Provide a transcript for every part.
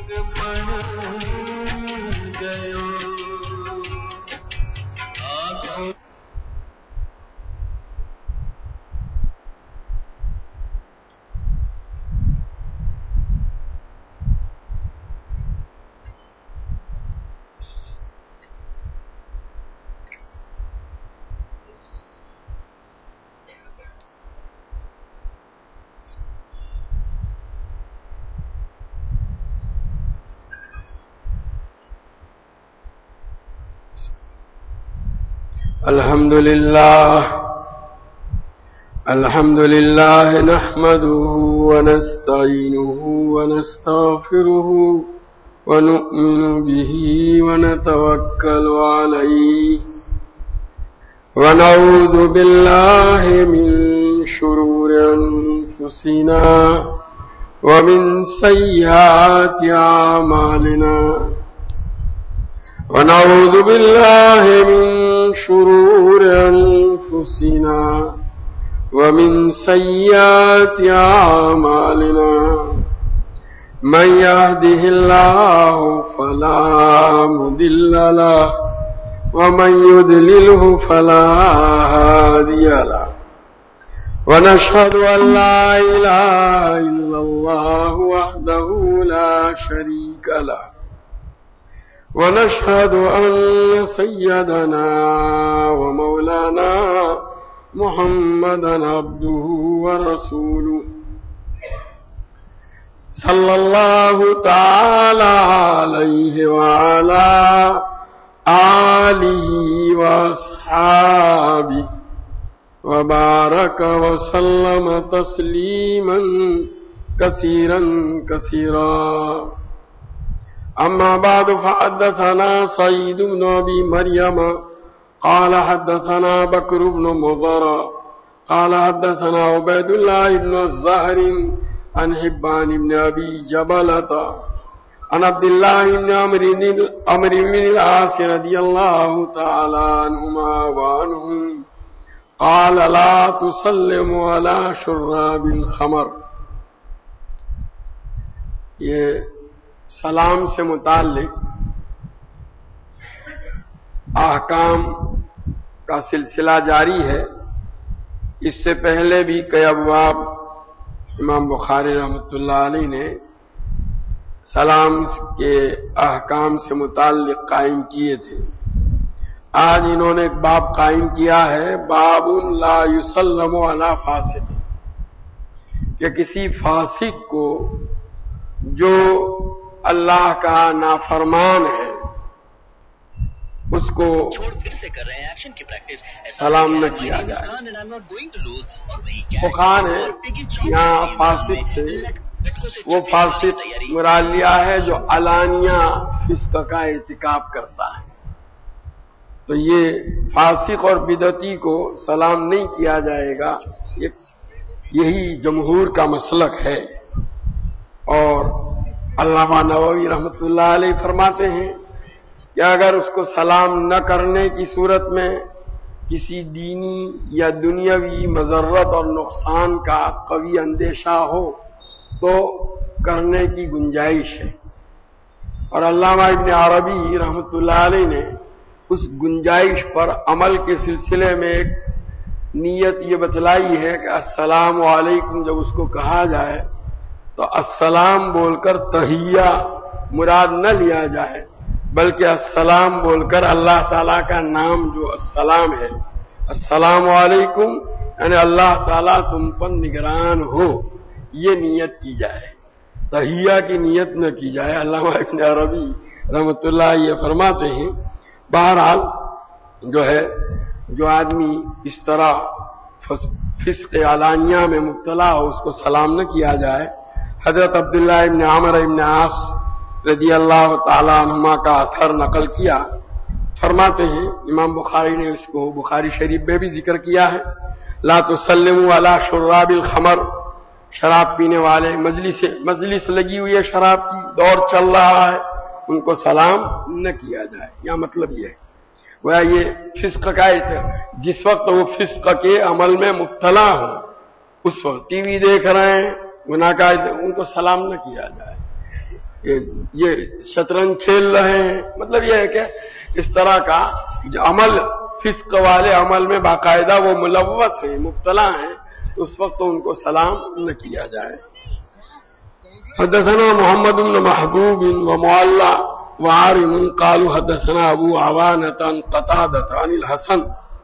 الحمد لله نحمده ونستعينه ونستغفره ونؤمن به ونتوكل عليه ونعوذ بالله من شرور أنفسنا ومن سيئات أعمالنا ونعوذ بالله من شرور أنفسنا ومن سيئات أعمالنا من يهده الله فلا مضل له ومن يضلله فلا هادي له ونشهد أن لا إله إلا الله وحده لا شريك له ونشهد أن سيدنا ومولانا محمدا عبده ورسوله صلى الله تعالى عليه وعلى آله وأصحابه وبارك وسلم تسليما كثيرا كثيرا. أما بعد فحدثنا سعيد بن أبي مريم قال حدثنا بكر بن مضر قال حدثنا عبيد الله بن الزهر عن حبان بن أبي جبلة عن عبد الله بن عمرو بن العاص رضي الله تعالى عنهما وعنهم قال لا تسلموا على شراب الخمر. یہ سلام سے متعلق احکام کا سلسلہ جاری ہے. اس سے پہلے بھی کئی ابواب امام بخاری رحمۃ اللہ علیہ نے سلام کے احکام سے متعلق قائم کیے تھے. آج انہوں نے ایک باب قائم کیا ہے، باب لا یسلم علی فاسق، کہ کسی فاسق کو جو اللہ کا نافرمان ہے اس کو سلام نہ کیا جائے. فقہاء نے یہاں فاسق سے وہ فاسق مراد لیا ہے جو علانیہ فسق کا ارتکاب کرتا ہے. تو یہ فاسق اور بدعتی کو سلام نہیں کیا جائے گا، یہی جمہور کا مسلک ہے. اور علامہ نووی رحمۃ اللہ علیہ فرماتے ہیں کہ اگر اس کو سلام نہ کرنے کی صورت میں کسی دینی یا دنیاوی مضرت اور نقصان کا قوی اندیشہ ہو تو کرنے کی گنجائش ہے. اور علامہ ابن عربی رحمۃ اللہ علیہ نے اس گنجائش پر عمل کے سلسلے میں ایک نیت یہ بتلائی ہے کہ السلام علیکم جب اس کو کہا جائے تو السلام بول کر تحیہ مراد نہ لیا جائے، بلکہ السلام بول کر اللہ تعالیٰ کا نام جو السلام ہے، السلام علیکم یعنی اللہ تعالیٰ تم پر نگران ہو، یہ نیت کی جائے، تحیہ کی نیت نہ کی جائے. علامہ ابن عربی رحمۃ اللہ یہ فرماتے ہیں. بہرحال جو آدمی اس طرح فسق علانیہ میں مبتلا ہو اس کو سلام نہ کیا جائے. حضرت عبداللہ ابن عمرو ابن عاص رضی اللہ تعالی عنہما کا اثر نقل کیا. فرماتے ہیں امام بخاری نے اس کو بخاری شریف میں بھی ذکر کیا ہے، لا تسلموا علی شراب الخمر، شراب پینے والے مجلس لگی ہوئی ہے، شراب کی دور چل رہا ہے، ان کو سلام نہ کیا جائے. یہاں مطلب یہ ہے وہ یہ فسق کا جس وقت وہ فسق کے عمل میں مبتلا ہوں اس وقت ٹی وی دیکھ رہے ہیں گناہ کا، ان کو سلام نہ کیا جائے. یہ شطرنج کھیل رہے ہیں، مطلب یہ ہے کہ اس طرح کا جو عمل فسق والے عمل میں باقاعدہ وہ ملوث ہیں، مبتلا ہیں، اس وقت تو ان کو سلام نہ کیا جائے۔ حدثنا محمد بن محبوب ومعلى وعارم قالوا حدثنا ابو عوانة عن قتادة عن الحسن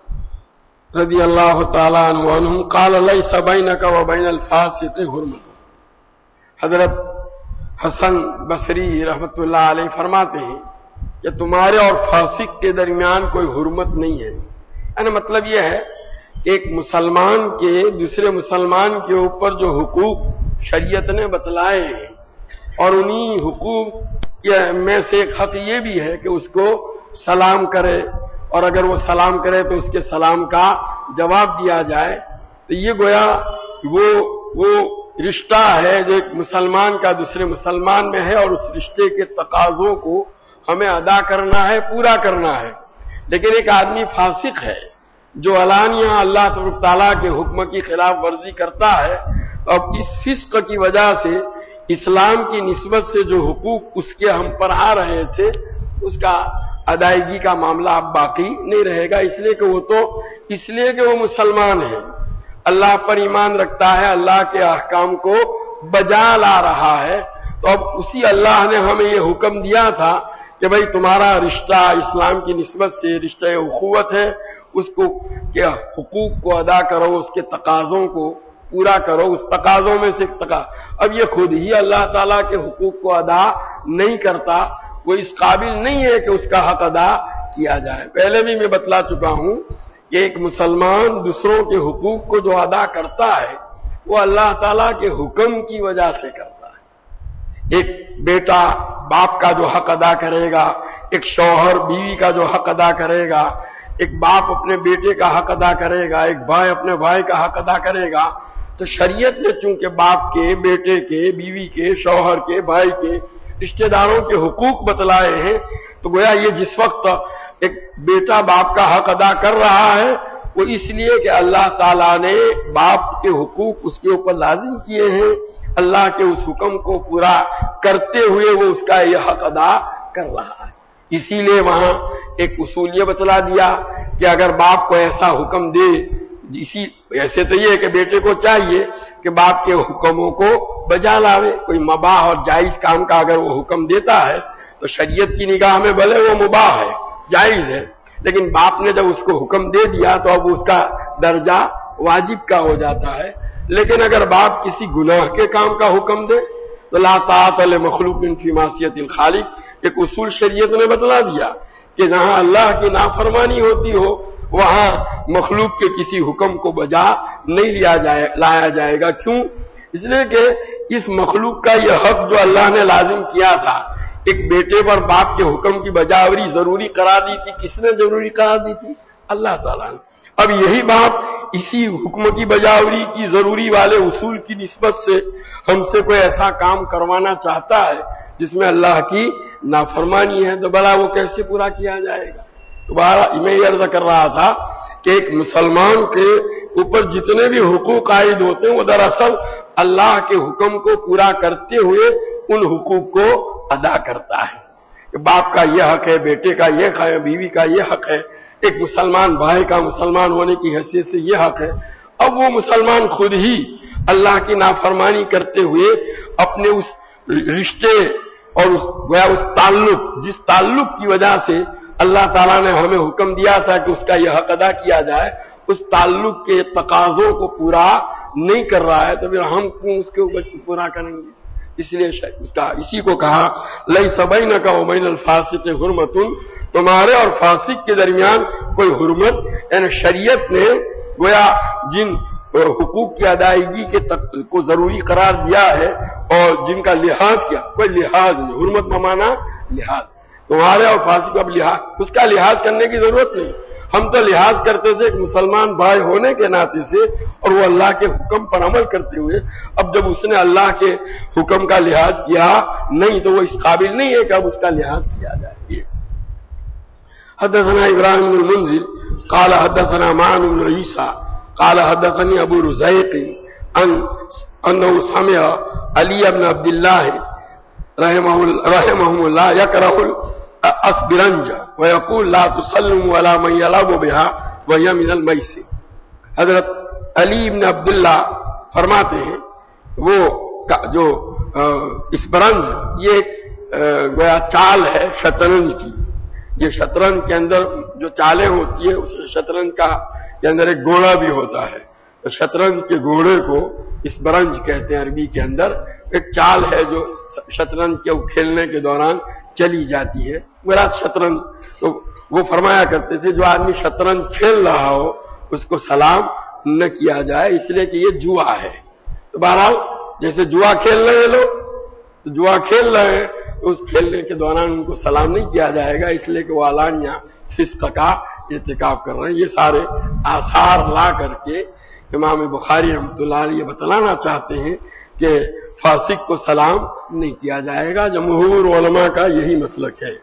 رضی اللہ تعالی عنہ قال ليس بينك وبين الفاسق حرمة۔ حضرت حسن بصری رحمت اللہ علیہ فرماتے ہیں کہ تمہارے اور فاسق کے درمیان کوئی حرمت نہیں ہے، یعنی مطلب یہ ہے کہ ایک مسلمان کے دوسرے مسلمان کے اوپر جو حقوق شریعت نے بتلائے ہیں، اور انہی حقوق میں سے ایک حق یہ بھی ہے کہ اس کو سلام کرے، اور اگر وہ سلام کرے تو اس کے سلام کا جواب دیا جائے۔ تو یہ گویا وہ رشتہ ہے جو ایک مسلمان کا دوسرے مسلمان میں ہے، اور اس رشتے کے تقاضوں کو ہمیں ادا کرنا ہے، پورا کرنا ہے۔ لیکن ایک آدمی فاسق ہے جو علانیہ اللہ تبارک تعالیٰ کے حکم کی خلاف ورزی کرتا ہے، اب اس فسق کی وجہ سے اسلام کی نسبت سے جو حقوق اس کے ہم پر آ رہے تھے اس کا ادائیگی کا معاملہ اب باقی نہیں رہے گا، اس لیے کہ وہ مسلمان ہے، اللہ پر ایمان رکھتا ہے، اللہ کے احکام کو بجا لا رہا ہے۔ تو اب اسی اللہ نے ہمیں یہ حکم دیا تھا کہ بھئی تمہارا رشتہ اسلام کی نسبت سے رشتہ اخوت ہے، اس کو کہ حقوق کو ادا کرو، اس کے تقاضوں کو پورا کرو، اس تقاضوں میں سے اب یہ خود ہی اللہ تعالیٰ کے حقوق کو ادا نہیں کرتا، وہ اس قابل نہیں ہے کہ اس کا حق ادا کیا جائے۔ پہلے بھی میں بتلا چکا ہوں کہ ایک مسلمان دوسروں کے حقوق کو جو ادا کرتا ہے وہ اللہ تعالیٰ کے حکم کی وجہ سے کرتا ہے۔ ایک بیٹا باپ کا جو حق ادا کرے گا، ایک شوہر بیوی کا جو حق ادا کرے گا، ایک باپ اپنے بیٹے کا حق ادا کرے گا، ایک بھائی اپنے بھائی کا حق ادا کرے گا، تو شریعت نے چونکہ باپ کے، بیٹے کے، بیوی کے، شوہر کے، بھائی کے، رشتہ داروں کے حقوق بتلائے ہیں، تو گویا یہ جس وقت ایک بیٹا باپ کا حق ادا کر رہا ہے وہ اس لیے کہ اللہ تعالیٰ نے باپ کے حقوق اس کے اوپر لازم کیے ہیں، اللہ کے اس حکم کو پورا کرتے ہوئے وہ اس کا یہ حق ادا کر رہا ہے۔ اسی لیے وہاں ایک اصول یہ بتلا دیا کہ اگر باپ کو ایسا حکم دے، ایسے تو یہ ہے کہ بیٹے کو چاہیے کہ باپ کے حکموں کو بجا لاوے، کوئی مباح اور جائز کام کا اگر وہ حکم دیتا ہے تو شریعت کی نگاہ میں بھلے وہ مباح ہے، جائز ہے، لیکن باپ نے جب اس کو حکم دے دیا تو اب اس کا درجہ واجب کا ہو جاتا ہے۔ لیکن اگر باپ کسی گناہ کے کام کا حکم دے تو لا طاعۃ لمخلوق فی معصیۃ الخالق، ایک اصول شریعت نے بتلا دیا کہ جہاں اللہ کی نافرمانی ہوتی ہو وہاں مخلوق کے کسی حکم کو بجا نہیں لایا جائے گا۔ کیوں؟ اس لیے کہ اس مخلوق کا یہ حق جو اللہ نے لازم کیا تھا، ایک بیٹے پر باپ کے حکم کی بجاوری ضروری قرار دی تھی، کس نے ضروری قرار دی تھی؟ اللہ تعالیٰ نے۔ اب یہی باپ اسی حکم کی بجاوری کی ضروری والے اصول کی نسبت سے ہم سے کوئی ایسا کام کروانا چاہتا ہے جس میں اللہ کی نافرمانی ہے، تو بھلا وہ کیسے پورا کیا جائے گا؟ دوبارہ میں یہ عرض کر رہا تھا کہ ایک مسلمان کے اوپر جتنے بھی حقوق عائد ہوتے ہیں وہ دراصل اللہ کے حکم کو پورا کرتے ہوئے ان حقوق کو ادا کرتا ہے۔ کہ باپ کا یہ حق ہے، بیٹے کا یہ حق ہے، بیوی کا یہ حق ہے، ایک مسلمان بھائی کا مسلمان ہونے کی حیثیت سے یہ حق ہے۔ اب وہ مسلمان خود ہی اللہ کی نافرمانی کرتے ہوئے اپنے اس رشتے اور اس تعلق، جس تعلق کی وجہ سے اللہ تعالیٰ نے ہمیں حکم دیا تھا کہ اس کا یہ حق ادا کیا جائے، اس تعلق کے تقاضوں کو پورا نہیں کر رہا ہے، تو پھر ہم کیوں اس کے اوپر پورا کریں گے؟ اس لیے اسی کو کہا لیس بینک وبین الفاسق حرمۃ، تمہارے اور فاسق کے درمیان کوئی حرمت، یعنی شریعت نے گویا جن حقوق کی ادائیگی کو ضروری قرار دیا ہے اور جن کا لحاظ کیا، کوئی لحاظ نہیں، حرمت بمانا لحاظ، تمہارے اور فاسق کا لحاظ، اس کا لحاظ کرنے کی ضرورت نہیں۔ ہم تو لحاظ کرتے تھے ایک مسلمان بھائی ہونے کے ناطے سے اور وہ اللہ کے حکم پر عمل کرتے ہوئے، اب جب اس نے اللہ کے حکم کا لحاظ کیا نہیں تو وہ اس قابل نہیں ہے کہ اب اس کا لحاظ کیا جائے۔ حدثنا ابراہیم بن المنذر قال حدثنا معن بن عیسیٰ قال حدثني ابو رزيق انه سمع علي بن عبد الله رحمهم الله يكره الاسبرنج ويقول لا تسلموا على من يلعب بها وهي من الميسر. حضرت علی بن عبداللہ فرماتے ہیں وہ جو اسبرنج یہ گویا چال ہے شطرنج کی. یہ شطرنج کے اندر جو چالیں ہوتی ہیں اس شطرنج کے اندر ایک گھوڑا بھی ہوتا ہے. تو شطرنج کے گھوڑے کو اسبرنج کہتے ہیں عربی کے اندر. ایک چال ہے جو شطرنج کے کھیلنے کے دوران چلی جاتی ہے. مراد شطرنج. تو وہ فرمایا کرتے تھے جو آدمی شطرنج کھیل رہا ہو اس کو سلام نہ کیا جائے اس لیے کہ یہ جوا ہے. تو بہرحال جیسے جوا کھیل رہے ہیں لوگ تو جوا کھیل رہے ہیں اس کھیلنے کے دوران ان کو سلام نہیں کیا جائے گا اس لیے کہ وہ علانیہ فسق کا ارتکاب کر رہے ہیں. یہ سارے آثار لا کر کے امام بخاری رحمۃ اللہ علیہ بتلانا چاہتے ہیں کہ فاسق کو سلام نہیں کیا جائے گا. جمہور علماء کا یہی مسلک ہے.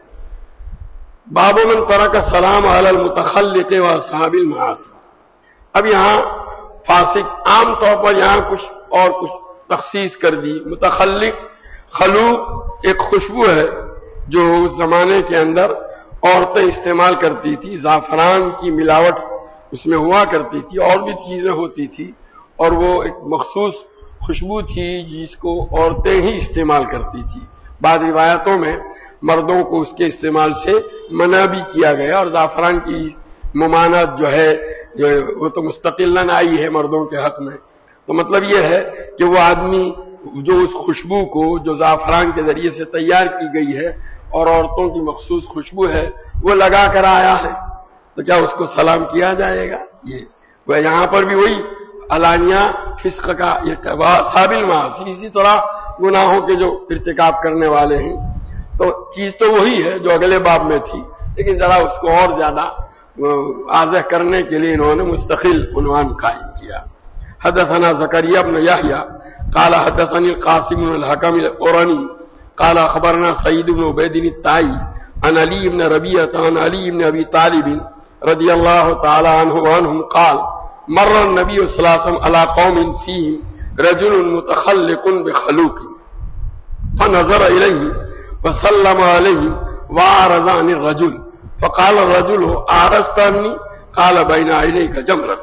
باب من ترک السلام علی المتخلق و اصحاب المعاصی. اب یہاں فاسق عام طور پر یہاں کچھ تخصیص کر دی. متخلق خلوق ایک خوشبو ہے جو اس زمانے کے اندر عورتیں استعمال کرتی تھی. زعفران کی ملاوٹ اس میں ہوا کرتی تھی اور بھی چیزیں ہوتی تھی اور وہ ایک مخصوص خوشبو تھی جس کو عورتیں ہی استعمال کرتی تھی. بعض روایتوں میں مردوں کو اس کے استعمال سے منع بھی کیا گیا اور زعفران کی ممانعت جو ہے وہ تو مستقلاً آئی ہے مردوں کے حق میں. تو مطلب یہ ہے کہ وہ آدمی جو اس خوشبو کو جو زعفران کے ذریعے سے تیار کی گئی ہے اور عورتوں کی مخصوص خوشبو ہے وہ لگا کر آیا ہے تو کیا اس کو سلام کیا جائے گا؟ یہ وہ یہاں پر بھی وہی علانیہ فسق کا صابل معاصی. اسی طرح گناہوں کے جو ارتکاب کرنے والے ہیں تو چیز تو وہی ہے جو اگلے باب میں تھی لیکن ذرا اس کو اور زیادہ واضح کرنے کے لیے انہوں نے مستقل عنوان قائم کیا. حدثنا زكريا بن يحيى قال حدثني القاسم بن الحكم القرني قال اخبرنا سعيد بن عبيد التائي عن علي بن ربيعة عن علي بن ابي طالب رضي الله تعالى عنه وعنهم قال مر النبي صلى الله عليه وسلم على قوم فيهم رجل متخلق بخلوق فنظر اليه وسلم عليه وعرض عن الرجل فقال الرجل اعرضتني قال بين عينيك جمرة.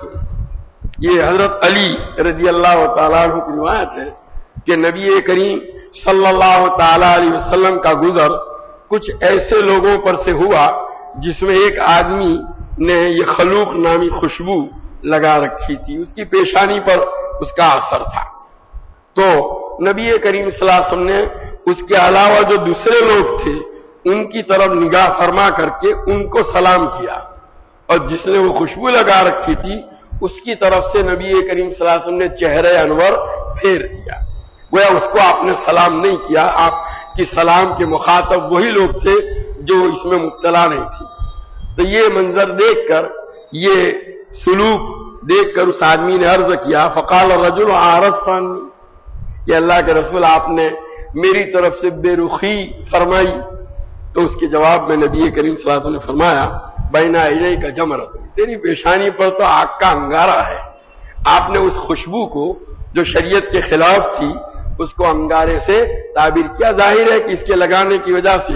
یہ حضرت علی رضی اللہ تعالیٰ عنہ کی روایت ہے کہ نبی کریم صلی اللہ تعالی علیہ وسلم کا گزر کچھ ایسے لوگوں پر سے ہوا جس میں ایک آدمی نے یہ خلوق نامی خوشبو لگا رکھی تھی. اس کی پیشانی پر اس کا اثر تھا. تو نبی کریم صلی اللہ علیہ وسلم نے اس کے علاوہ جو دوسرے لوگ تھے ان کی طرف نگاہ فرما کر کے ان کو سلام کیا اور جس نے وہ خوشبو لگا رکھی تھی اس کی طرف سے نبی کریم صلی اللہ علیہ وسلم نے چہرے انور پھیر دیا. گویا اس کو آپ نے سلام نہیں کیا. آپ کی سلام کے مخاطب وہی لوگ تھے جو اس میں مبتلا نہیں تھی. تو یہ منظر دیکھ کر یہ سلوک دیکھ کر اس آدمی نے عرض کیا فقال الرجل اعرضتنی کہ اللہ کے رسول آپ نے میری طرف سے بے رخی فرمائی. تو اس کے جواب میں نبی کریم صلی اللہ علیہ وسلم نے فرمایا بین عینیک جمرۃ تیری پیشانی پر تو آگ کا انگارہ ہے. آپ نے اس خوشبو کو جو شریعت کے خلاف تھی اس کو انگارے سے تعبیر کیا. ظاہر ہے کہ اس کے لگانے کی وجہ سے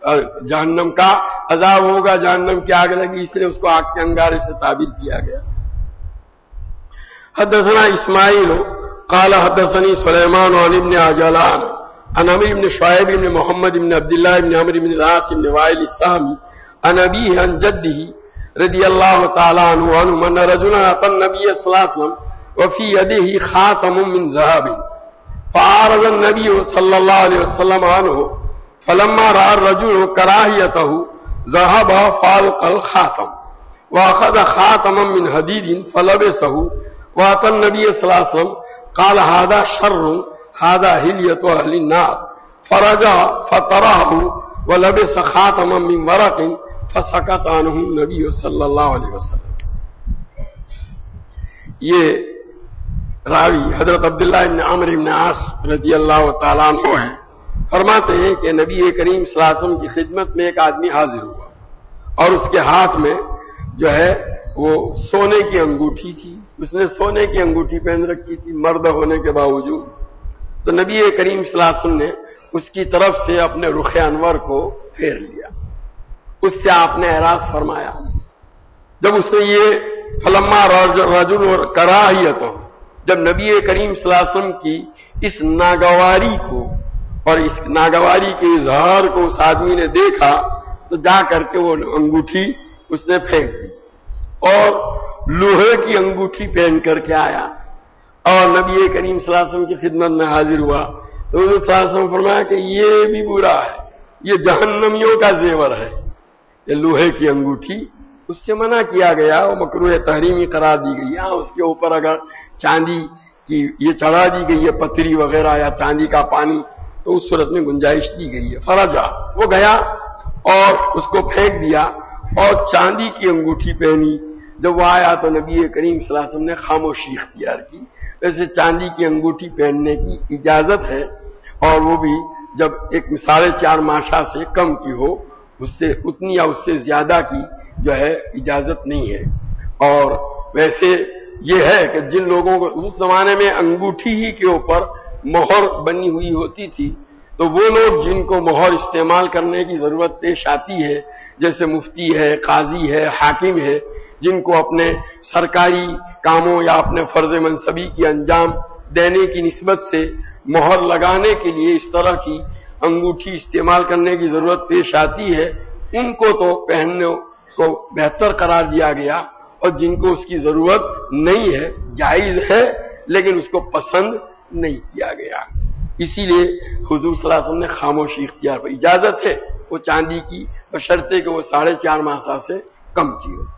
جہنم کا عذاب ہوگا, جہنم کی آگ لگی, اس لیے اس کو آگ کے انگارے سے تعبیر کیا گیا. حدثنا اسماعیل قال حدثني سليمان عن ابن عجلان عن عمرو بن شعيب بن محمد بن عبد الله بن عمرو بن العاص بن وائل السهمي عن أبيه عن جده رضي الله تعالى عنه أن رجلا أتى النبي صلى الله عليه وسلم وفي يده خاتم من ذهب فأعرض النبي صلى الله عليه وسلم عنه فلما رأى الرجل كراهيته ذهب فألقى الخاتم وأخذ خاتما من حديد فلبسه وأتى النبي صلى الله عليه وسلم قال هذا شر هذا هلية أهل النار فرجع فتراه ولبس خاتما من ورق فسكت عنه النبي صلی اللہ علیہ وسلم. یہ راوی حضرت عبداللہ بن عمرو بن عاص رضی اللہ تعالیٰ عنہ ہیں. فرماتے ہیں کہ نبی کریم صلی اللہ علیہ وسلم کی خدمت میں ایک آدمی حاضر ہوا اور اس کے ہاتھ میں جو ہے وہ سونے کی انگوٹھی تھی. اس نے سونے کی انگوٹھی پہن رکھی تھی مرد ہونے کے باوجود. تو نبی کریم صلی اللہ علیہ وسلم نے اس کی طرف سے اپنے رخ انور کو پھیر لیا. اس سے آپ نے اعراض فرمایا. جب اس نے یہ فلما رجل کراہیت، جب نبی کریم صلی اللہ علیہ وسلم کی اس ناگواری کو اور اس ناگواری کے اظہار کو اس آدمی نے دیکھا تو جا کر کے وہ انگوٹھی اس نے پھینک دی اور لوہے کی انگوٹھی پہن کر کے آیا اور نبی کریم صلی اللہ علیہ وسلم کی خدمت میں حاضر ہوا. تو حضور صلی اللہ علیہ وسلم فرمایا کہ یہ بھی برا ہے، یہ جہنمیوں کا زیور ہے. یہ لوہے کی انگوٹھی اس سے منع کیا گیا، وہ مکروہ تحریمی قرار دی گئی. ہاں اس کے اوپر اگر چاندی کی یہ چڑھا دی گئی ہے پتری وغیرہ یا چاندی کا پانی تو اس صورت میں گنجائش دی گئی ہے. فرجا، وہ گیا اور اس کو پھینک دیا اور چاندی کی انگوٹھی پہنی. جب وہ آیا تو نبی کریم صلی اللہ علیہ وسلم نے خاموشی اختیار کی. ویسے چاندی کی انگوٹھی پہننے کی اجازت ہے اور وہ بھی جب ایک 4.5 ماشا سے کم کی ہو، اس سے اتنی یا اس سے زیادہ کی جو ہے اجازت نہیں ہے. اور ویسے یہ ہے کہ جن لوگوں کو اس زمانے میں انگوٹھی ہی کے اوپر مہر بنی ہوئی ہوتی تھی تو وہ لوگ جن کو مہر استعمال کرنے کی ضرورت پیش آتی ہے، جیسے مفتی ہے، قاضی ہے، حاکم ہے، جن کو اپنے سرکاری کاموں یا اپنے فرض منصبی کی انجام دینے کی نسبت سے مہر لگانے کے لیے اس طرح کی انگوٹھی استعمال کرنے کی ضرورت پیش آتی ہے، ان کو تو پہننے کو بہتر قرار دیا گیا اور جن کو اس کی ضرورت نہیں ہے جائز ہے لیکن اس کو پسند نہیں کیا گیا. اسی لیے حضور صلی اللہ علیہ وسلم نے خاموشی اختیار پر. اجازت ہے وہ چاندی کی بشرطے کہ وہ 4.5 ماشا سے کم کی ہو.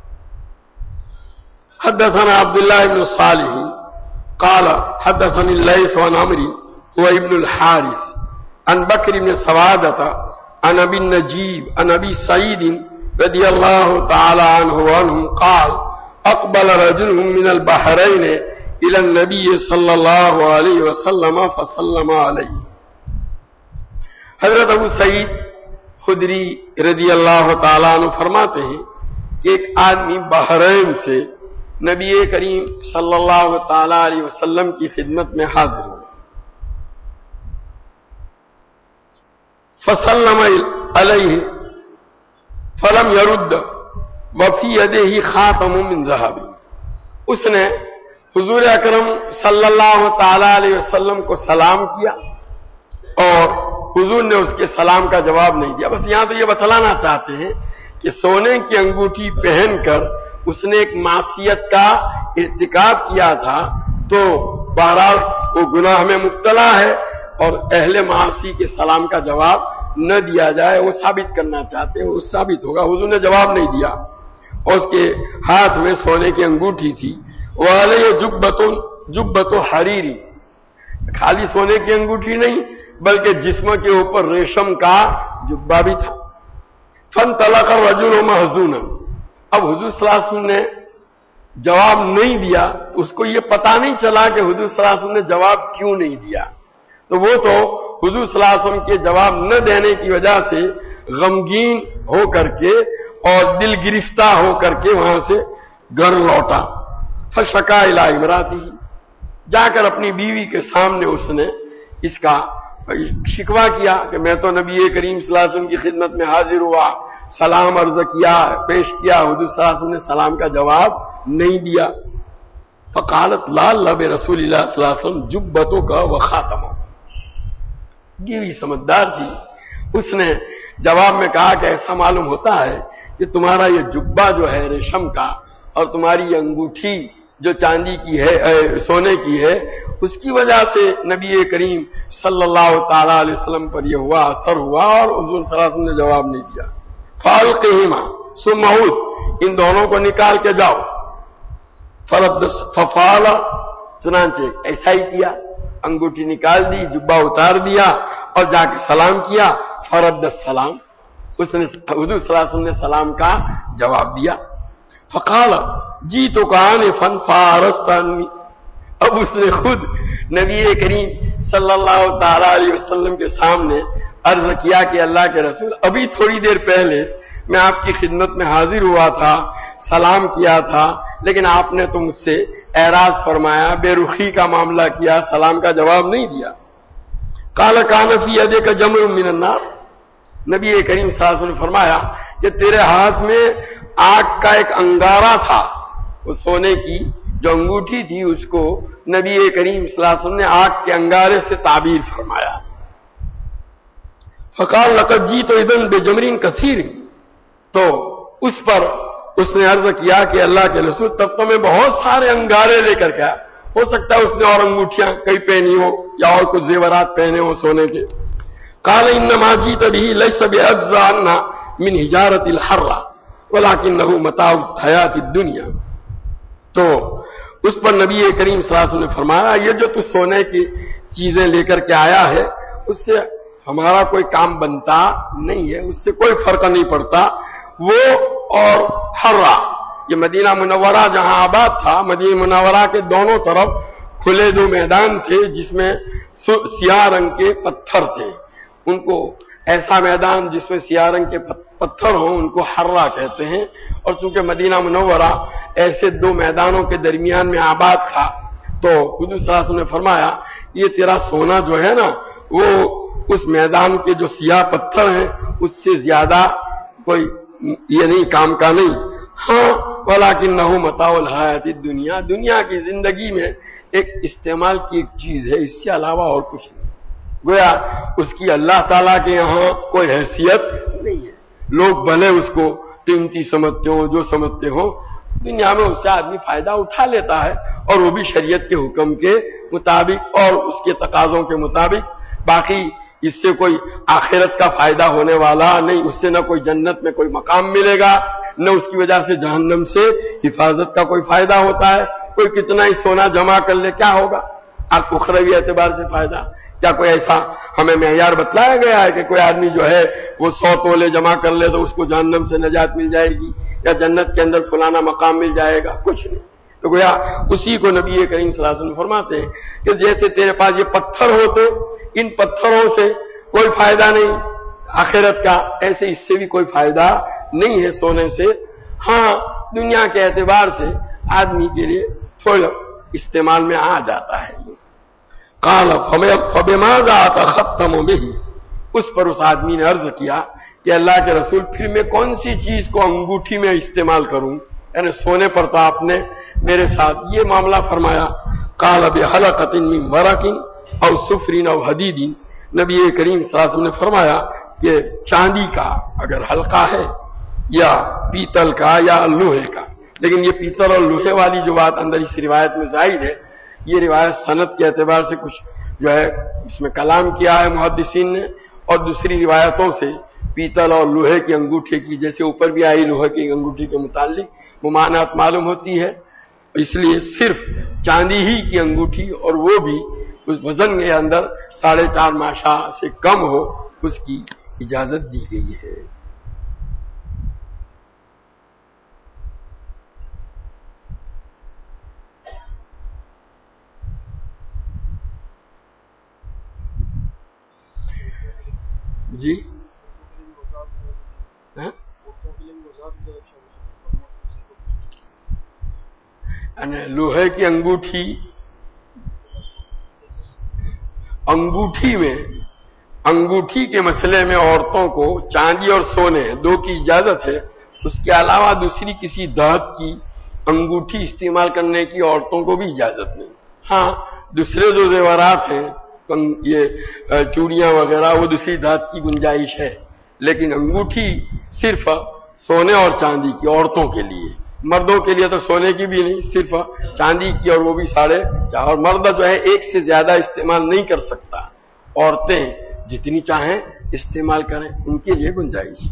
حدثنا عبداللہ بن صالح قال حدثني الليث عن عمرو هو ابن الحارث عن بكر بن سوادة عن ابي النجيب عن ابي سعيد رضي الله تعالى عنه وعنهم قال اقبل رجل من البحرين الى النبي صلى الله عليه وسلم فسلم عليه. حضرت ابو سعید خدری رضی اللہ تعالیٰ عنہ فرماتے ہیں کہ ایک آدمی بحرین سے نبی کریم صلی اللہ تعالیٰ علیہ وسلم کی خدمت میں حاضر ہوا. فسلم علیہ فلم يرد وفی یدہ خاتم من ذهب. اس نے حضور اکرم صلی اللہ تعالیٰ علیہ وسلم کو سلام کیا اور حضور نے اس کے سلام کا جواب نہیں دیا. بس یہاں تو یہ بتلانا چاہتے ہیں کہ سونے کی انگوٹھی پہن کر اس نے ایک معصیت کا ارتکاب کیا تھا تو بہرحال وہ گناہ میں مبتلا ہے اور اہل معاصی کے سلام کا جواب نہ دیا جائے وہ ثابت کرنا چاہتے ہیں. وہ ثابت ہوگا. حضور نے جواب نہیں دیا اور اس کے ہاتھ میں سونے کی انگوٹھی تھی. وعلیہ جبۃ حریری، خالی سونے کی انگوٹھی نہیں بلکہ جسم کے اوپر ریشم کا جبہ بھی تھا. فانطلق الرجل محزونا. اب حضور صلی اللہ علیہ وسلم نے جواب نہیں دیا تو اس کو یہ پتا نہیں چلا کہ حضور صلی اللہ علیہ وسلم نے جواب کیوں نہیں دیا. تو وہ تو حضور صلی اللہ علیہ وسلم کے جواب نہ دینے کی وجہ سے غمگین ہو کر کے اور دل گرفتہ ہو کر کے وہاں سے گھر لوٹا. فشکا الی امراتی، جا کر اپنی بیوی کے سامنے اس نے اس کا شکوہ کیا کہ میں تو نبی کریم صلی اللہ علیہ وسلم کی خدمت میں حاضر ہوا، سلام عرض کیا، پیش کیا، حضور صلی اللہ علیہ وسلم نے سلام کا جواب نہیں دیا. فقالت لا لب رسول اللہ صلی اللہ علیہ وسلم جبتوں کا و خاتموں. بیوی سمجھدار تھی، اس نے جواب میں کہا کہ ایسا معلوم ہوتا ہے کہ تمہارا یہ جبہ جو ہے ریشم کا اور تمہاری یہ انگوٹھی جو چاندی کی ہے سونے کی ہے اس کی وجہ سے نبی کریم صلی اللہ تعالی علیہ وسلم پر یہ ہوا اثر ہوا اور حضور صلی اللہ علیہ وسلم نے جواب نہیں دیا. فالقہما ثم عود، ان دونوں کو نکال کے جاؤ. ففعل، چنانچہ ایسا ہی کیا، انگوٹھی نکال دی، جبہ اتار دیا اور جا کے سلام کیا. فرد السلام، اس نے حضور صلی اللہ علیہ وسلم نے سلام کا جواب دیا. فقال جی تو کان فن فارستانی، اب اس نے خود نبی کریم صلی اللہ تعالی علیہ وسلم کے سامنے عرض کیا کہ اللہ کے رسول ابھی تھوڑی دیر پہلے میں آپ کی خدمت میں حاضر ہوا تھا، سلام کیا تھا، لیکن آپ نے تو مجھ سے اعراض فرمایا، بے رخی کا معاملہ کیا، سلام کا جواب نہیں دیا. قال کان فی یدک جمر من النار، نبی کریم صلی اللہ علیہ وسلم نے فرمایا کہ تیرے ہاتھ میں آگ کا ایک انگارہ تھا، وہ سونے کی جو انگوٹھی تھی اس کو نبی کریم صلی اللہ علیہ وسلم نے آگ کے انگارے سے تعبیر فرمایا۔ فقال لقد جئت اذن بجمر کثیر، تو اس پر اس نے عرض کیا کہ اللہ کے رسول تب تو میں بہت سارے انگارے لے کر گیا، ہو سکتا ہے اس نے اور انگوٹھیاں کئی پہنی ہو یا اور کچھ زیورات پہنے ہو سونے کے۔ قال انما جئت به ليس باجزا من حجارة الحرة ولكنه متاع الحیات الدنیا، تو اس پر نبی کریم صلی اللہ علیہ وسلم نے فرمایا یہ جو تو سونے کی چیزیں لے کر کے آیا ہے اس سے ہمارا کوئی کام بنتا نہیں ہے، اس سے کوئی فرق نہیں پڑتا۔ وہ اور حرہ، یہ مدینہ منورہ جہاں آباد تھا، مدینہ منورہ کے دونوں طرف کھلے دو میدان تھے جس میں سیاہ رنگ کے پتھر تھے، ان کو ایسا میدان جس میں سیاہ رنگ کے پتھر ہوں ان کو حرہ کہتے ہیں، اور چونکہ مدینہ منورہ ایسے دو میدانوں کے درمیان میں آباد تھا تو حضور صلی اللہ علیہ وسلم نے فرمایا یہ تیرا سونا جو ہے نا وہ اس میدان کے جو سیاہ پتھر ہیں اس سے زیادہ کوئی یہ نہیں کام کا نہیں، ہاں ولکنہ متاع الحیات الدنیا، دنیا کی زندگی میں ایک استعمال کی ایک چیز ہے، اس سے علاوہ اور کچھ نہیں، گویا اس کی اللہ تعالیٰ کے یہاں کوئی حیثیت نہیں ہے، لوگ بھلے اس کو قیمتی سمجھتے ہوں جو سمجھتے ہوں، دنیا میں اس سے آدمی فائدہ اٹھا لیتا ہے اور وہ بھی شریعت کے حکم کے مطابق اور اس کے تقاضوں کے مطابق، باقی اس سے کوئی آخرت کا فائدہ ہونے والا نہیں، اس سے نہ کوئی جنت میں کوئی مقام ملے گا نہ اس کی وجہ سے جہنم سے حفاظت کا کوئی فائدہ ہوتا ہے، کوئی کتنا ہی سونا جمع کر لے کیا ہوگا، آپ کو اخروی اعتبار سے فائدہ، کیا کوئی ایسا ہمیں معیار بتلایا گیا ہے کہ کوئی آدمی جو ہے وہ 100 تولے جمع کر لے تو اس کو جہنم سے نجات مل جائے گی یا جنت کے اندر فلانا مقام مل جائے گا، کچھ نہیں۔ تو گویا اسی کو نبی کریم صلی اللہ علیہ وسلم فرماتے ہیں کہ جیسے تیرے پاس یہ پتھر ہو تو ان پتھروں سے کوئی فائدہ نہیں آخرت کا، ایسے اس سے بھی کوئی فائدہ نہیں ہے سونے سے، ہاں دنیا کے اعتبار سے آدمی کے لیے تھوڑا استعمال میں آ جاتا ہے۔ قال فبماذا اتختم به، اس پر اس آدمی نے عرض کیا کہ اللہ کے رسول پھر میں کون سی چیز کو انگوٹھی میں استعمال کروں، یعنی سونے پر تو آپ نے میرے ساتھ یہ معاملہ فرمایا۔ قال بحلقۃ من ورق او صفر او حدید، نبی کریم صلی اللہ علیہ وسلم نے فرمایا کہ چاندی کا اگر حلقہ ہے یا پیتل کا یا لوہے کا، لیکن یہ پیتل اور لوہے والی جو بات اندر اس روایت میں ظاہر ہے، یہ روایت سند کے اعتبار سے کچھ جو ہے اس میں کلام کیا ہے محدثین نے، اور دوسری روایتوں سے پیتل اور لوہے کی انگوٹھی کی جیسے اوپر بھی آئی لوہے کی انگوٹھی کے متعلق ممانعت معلوم ہوتی ہے، اس لیے صرف چاندی ہی کی انگوٹھی اور وہ بھی اس وزن کے اندر 4.5 ماشا سے کم ہو اس کی اجازت دی گئی ہے۔ جی لوہے کی انگوٹھی میں انگوٹھی کے مسئلے میں عورتوں کو چاندی اور سونے دو کی اجازت ہے، اس کے علاوہ دوسری کسی دھات کی انگوٹھی استعمال کرنے کی عورتوں کو بھی اجازت نہیں۔ ہاں دوسرے جو زیورات ہیں یہ چوڑیاں وغیرہ وہ دوسری دھات کی گنجائش ہے، لیکن انگوٹھی صرف سونے اور چاندی کی عورتوں کے لیے، مردوں کے لیے تو سونے کی بھی نہیں، صرف چاندی کی اور وہ بھی 4.5، اور مرد جو ہے ایک سے زیادہ استعمال نہیں کر سکتا، عورتیں جتنی چاہیں استعمال کریں ان کے لیے گنجائش۔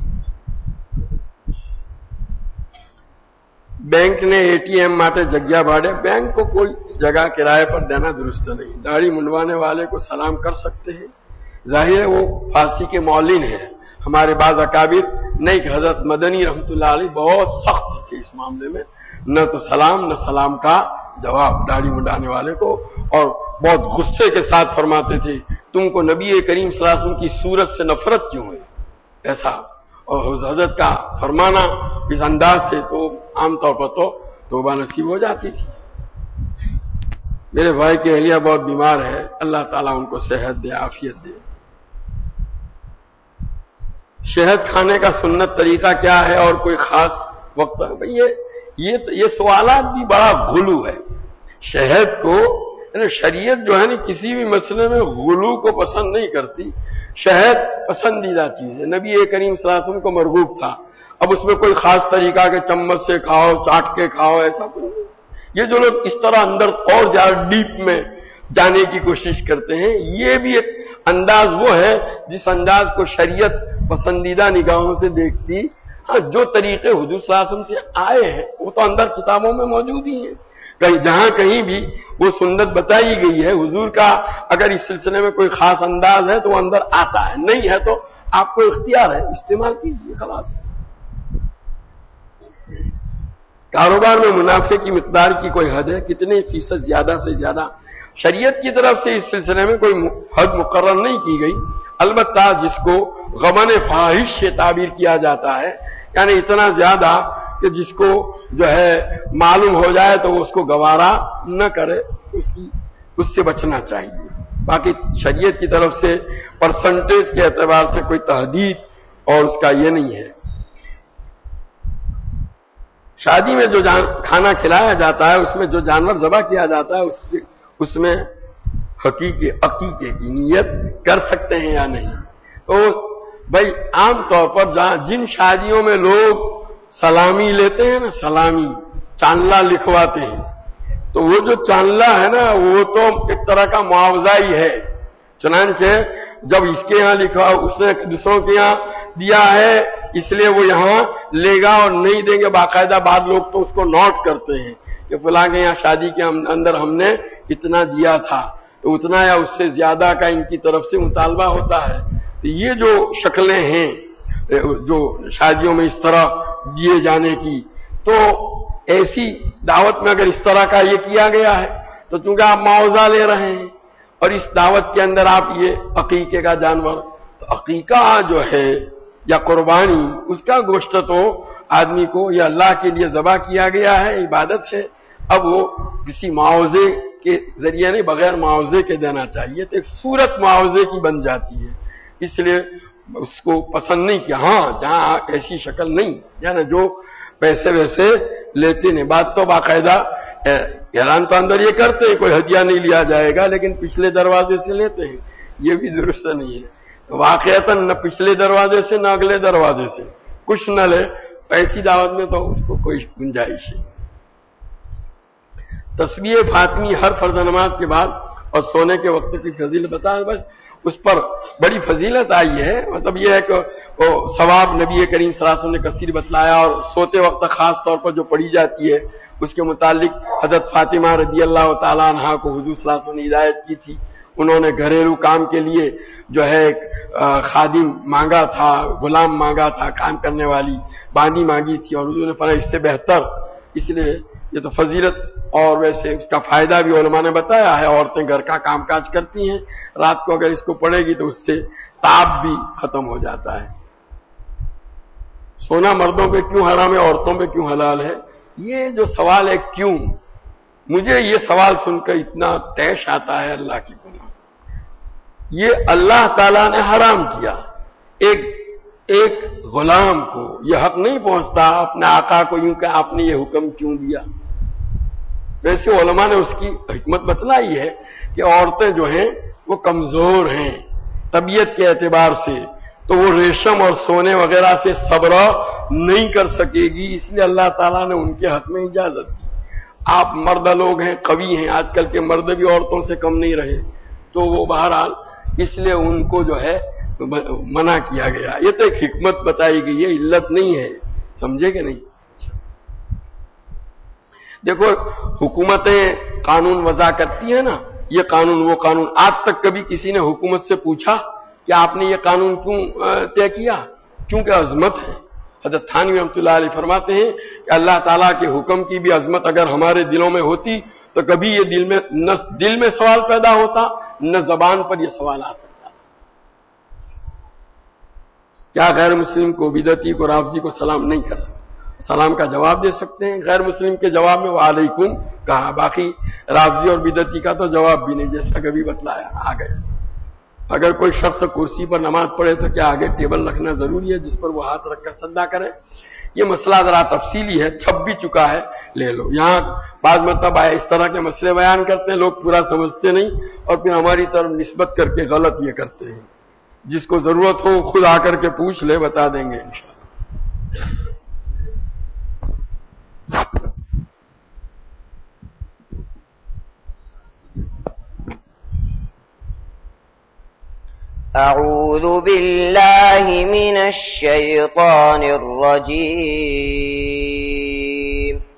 بینک نے ATM માટે જગ્યા ભાડે بینک کو کوئی جگہ کرائے پر دینا درست نہیں، داڑھی منڈوانے والے کو سلام کر سکتے ہیں، ظاہر ہے وہ فارسی کے مولین ہیں، ہمارے بعض اکابر نہیں کہ حضرت مدنی رحمۃ اللہ علیہ بہت سخت تھے اس معاملے میں، نہ تو سلام نہ سلام کا جواب داڑھی منڈانے والے کو، اور بہت غصے کے ساتھ فرماتے تھے تم کو نبی کریم صلی اللہ علیہ وسلم کی صورت سے نفرت کیوں ہے ایسا، اور حضرت کا فرمانا اس انداز سے تو عام طور پر تو توبہ نصیب ہو جاتی تھی۔ میرے بھائی کی اہلیہ بہت بیمار ہے، اللہ تعالیٰ ان کو صحت دے، عافیت دے۔ شہد کھانے کا سنت طریقہ کیا ہے اور کوئی خاص وقت؟ یہ سوالات بھی بڑا غلو ہے۔ شہد کو شریعت جو ہے نا کسی بھی مسئلے میں غلو کو پسند نہیں کرتی۔ شہد پسندیدہ چیز ہے، نبی کریم صلی اللہ علیہ وسلم کو مرغوب تھا۔ اب اس میں کوئی خاص طریقہ کہ چمچ سے کھاؤ، چاٹ کے کھاؤ، ایسا کوئی نہیں۔ یہ جو لوگ اس طرح اندر اور زیادہ ڈیپ میں جانے کی کوشش کرتے ہیں، یہ بھی ایک انداز وہ ہے جس انداز کو شریعت پسندیدہ نگاہوں سے دیکھتی۔ ہاں، جو طریقے حضور صلی اللہ علیہ وسلم سے آئے ہیں وہ تو اندر کتابوں میں موجود ہی ہیں۔ جہاں کہیں بھی وہ سنت بتائی گئی ہے حضور کا، اگر اس سلسلے میں کوئی خاص انداز ہے تو وہ اندر آتا ہے، نہیں ہے تو آپ کو اختیار ہے، استعمال کیجیے، خلاص۔ کاروبار میں منافع کی مقدار کی کوئی حد ہے؟ کتنے فیصد زیادہ سے زیادہ؟ شریعت کی طرف سے اس سلسلے میں کوئی حد مقرر نہیں کی گئی، البتہ جس کو غمن فاحش سے تعبیر کیا جاتا ہے، یعنی اتنا زیادہ کہ جس کو جو ہے معلوم ہو جائے تو وہ اس کو گوارا نہ کرے، اس سے بچنا چاہیے۔ باقی شریعت کی طرف سے پرسنٹیج کے اعتبار سے کوئی تحدید اور اس کا یہ نہیں ہے۔ شادی میں جو کھانا کھلایا جاتا ہے، اس میں جو جانور ذبح کیا جاتا ہے، اس میں عقیقے کی نیت کر سکتے ہیں یا نہیں؟ تو بھائی عام طور پر جن شادیوں میں لوگ سلامی لیتے ہیں نا، سلامی چاندلا لکھواتے ہیں، تو وہ جو چاندلا ہے نا وہ تو ایک طرح کا معاوضہ ہی ہے۔ چنانچہ جب اس کے یہاں لکھا، اس نے دوسروں کے یہاں دیا ہے اس لیے وہ یہاں لے گا اور نہیں دیں گے، باقاعدہ بعض لوگ تو اس کو نوٹ کرتے ہیں کہ فلاں کے یہاں شادی کے اندر ہم نے اتنا دیا تھا، تو اتنا یا اس سے زیادہ کا ان کی طرف سے مطالبہ ہوتا ہے۔ تو یہ جو شکلیں ہیں جو شادیوں میں اس طرح دیے جانے کی، تو ایسی دعوت میں اگر اس طرح کا یہ کیا گیا ہے تو چونکہ آپ معاوضہ لے رہے ہیں اور اس دعوت کے اندر آپ یہ عقیقے کا جانور، تو عقیقہ جو ہے یا قربانی، اس کا گوشت تو آدمی کو یا اللہ کے لیے ذبح کیا گیا ہے، عبادت ہے، اب وہ کسی معاوضے کے ذریعے نہیں، بغیر معاوضے کے دینا چاہیے، تو ایک صورت معاوضے کی بن جاتی ہے، اس لیے اس کو پسند نہیں کیا۔ ہاں جہاں ایسی شکل نہیں، یعنی جو پیسے ویسے لیتے نہیں، بات تو باقاعدہ اعلان تو اندر یہ کرتے ہیں کوئی ہدیہ نہیں لیا جائے گا، لیکن پچھلے دروازے سے لیتے ہیں، یہ بھی درست نہیں ہے۔ واقعتاً نہ پچھلے دروازے سے نہ اگلے دروازے سے کچھ نہ لے، ایسی دعوت میں تو اس کو کوئی گنجائش ہے۔ تسبیح فاطمی ہر فرض نماز کے بعد اور سونے کے وقت کی فضیلت بتائیں، بس اس پر بڑی فضیلت آئی ہے، مطلب یہ ہے کہ وہ ثواب نبی کریم صلی اللہ علیہ وسلم نے کثیر بتلایا، اور سوتے وقت خاص طور پر جو پڑھی جاتی ہے اس کے متعلق حضرت فاطمہ رضی اللہ تعالیٰ عنہا کو حضور صلی اللہ علیہ وسلم نے ہدایت کی تھی۔ انہوں نے گھریلو کام کے لیے جو ہے ایک خادم مانگا تھا، غلام مانگا تھا، کام کرنے والی باندی مانگی تھی، اور حضور نے فرمایا اس سے بہتر، اس لیے یہ تو فضیلت اور ویسے اس کا فائدہ بھی علماء نے بتایا ہے۔ عورتیں گھر کا کام کاج کرتی ہیں، رات کو اگر اس کو پڑھے گی تو اس سے تاب بھی ختم ہو جاتا ہے۔ سونا مردوں پہ کیوں حرام ہے، عورتوں پہ کیوں حلال ہے؟ یہ جو سوال ہے کیوں، مجھے یہ سوال سن کر اتنا طیش آتا ہے اللہ کی پناہ۔ یہ اللہ تعالیٰ نے حرام کیا، ایک غلام کو یہ حق نہیں پہنچتا اپنے آقا کو یوں کہ آپ نے یہ حکم کیوں دیا۔ ویسے علماء نے اس کی حکمت بتلائی ہے کہ عورتیں جو ہیں وہ کمزور ہیں طبیعت کے اعتبار سے، تو وہ ریشم اور سونے وغیرہ سے صبر نہیں کر سکے گی، اس لیے اللہ تعالیٰ نے ان کے حق میں اجازت دی۔ آپ مرد لوگ ہیں، قوی ہیں، آج کل کے مرد بھی عورتوں سے کم نہیں رہے، تو وہ بہرحال اس لیے ان کو جو ہے منع کیا گیا۔ یہ تو ایک حکمت بتائی گئی ہے، علت نہیں ہے، سمجھے کہ نہیں؟ دیکھو حکومتیں قانون وضع کرتی ہیں نا، یہ قانون وہ قانون، آج تک کبھی کسی نے حکومت سے پوچھا کہ آپ نے یہ قانون کیوں طے کیا؟ چونکہ عظمت ہے۔ حضرت تھانوی رحمۃ اللہ علیہ فرماتے ہیں کہ اللہ تعالیٰ کے حکم کی بھی عظمت اگر ہمارے دلوں میں ہوتی تو کبھی یہ نہ دل میں سوال پیدا ہوتا نہ زبان پر یہ سوال آ سکتا۔ کیا غیر مسلم کو بدعتی کو رافضی کو سلام نہیں کر سکتا؟ سلام کا جواب دے سکتے ہیں. غیر مسلم کے جواب میں وعلیکم کہا. باقی رافضی اور بدعتی کا تو جواب بھی نہیں، جیسا کبھی بتلایا آ گیا. اگر کوئی شخص کرسی پر نماز پڑھے تو کیا آگے ٹیبل رکھنا ضروری ہے جس پر وہ ہاتھ رکھ کر سجدہ کرے؟ یہ مسئلہ ذرا تفصیلی ہے، چھپ بھی چکا ہے، لے لو. یہاں بعض مطلب آئے اس طرح کے مسئلے بیان کرتے ہیں، لوگ پورا سمجھتے نہیں اور پھر ہماری طرف نسبت کر کے غلط یہ کرتے ہیں. جس کو ضرورت ہو خود آ کر کے پوچھ لے، بتا دیں گے انشاءاللہ. أعوذ بالله من الشيطان الرجيم.